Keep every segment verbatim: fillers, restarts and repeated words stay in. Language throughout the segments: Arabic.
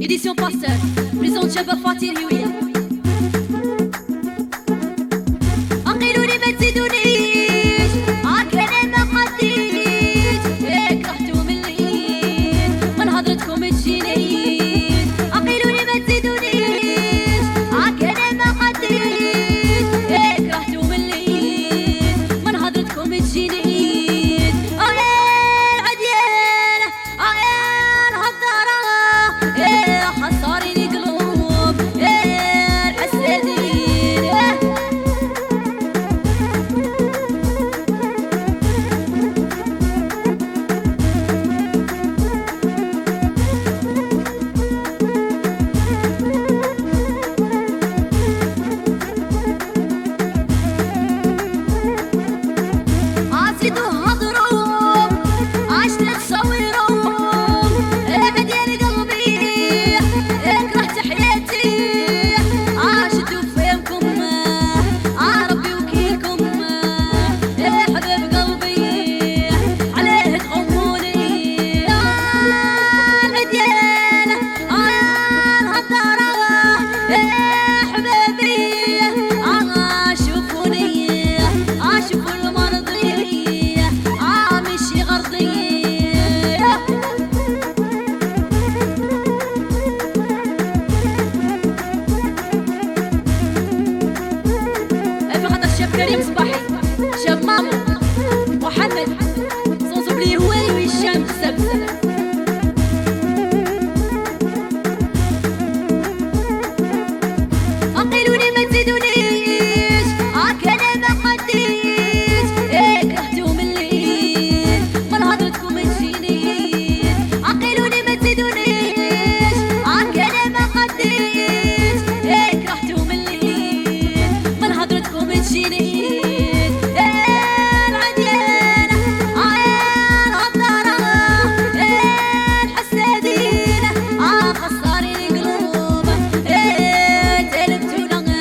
Édition Pasteur, présente Shabba Fatih Riouya. أنقلوني ما تزيدونيش عالكلام ما قديش، هيك رحتوا من الإيد من هضرتكم تجينيش. أنقلوني ما تزيدونيش عالكلام ما قديش، هيك رحتوا من الإيد من هضرتكم تجينيش. آه يا العديان، آه يا الهضارة، يا خسارين قلوب يا الحسادين. عاصدوا هضروا عشنا تصوروا، يا ديال قلبي كرهت حياتي، عاشت وفهمكم عربي وكيلكم، يا حبيب قلبي عليه تغموني. آه العديان، آه الهضارة، يا حبيبي آه شوفوني، آه شوفوا المرضي آه مشي غرضي. في خاطر الشاب كريم صباحي، شاب مامو محمد صوصو بلي هواي وهشام بزاف. أنقلوني ما تزيدونيش عالكلام ما قديش، هيك رحتوا من الإيد من هضرتكم تجينيش. أنقلوني ما تزيدونيش عالكلام ما قديش، هيك رحتوا من الإيد من هضرتكم تجينيش. يا العديان، آه يا الهضارة، يا الحسادين، آه خسارين قلوب يا تلفتونا.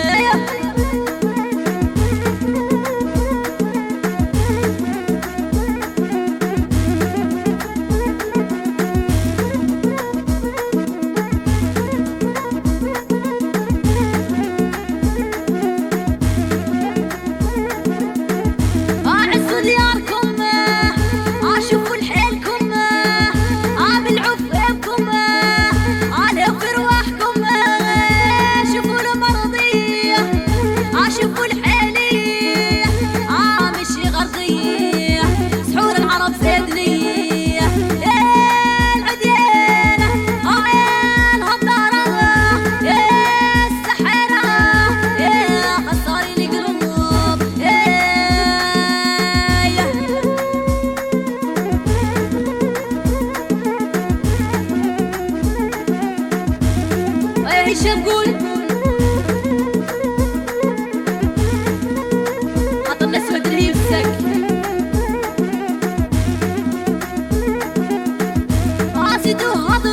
عزوا دياركم، شوفوا لحالكم، بالعوا فهمكم، عليوا في رواحكم، شوفوا المرضي، شوفوا لحالي مشي غرضي، سحور العرب زادني. يا العديان، آه يا الهضارة، يا السحارة، يا خسارين قلوب يا يا هشام قول خاطر الاسود اللي يمسك. عاصدوا هضروا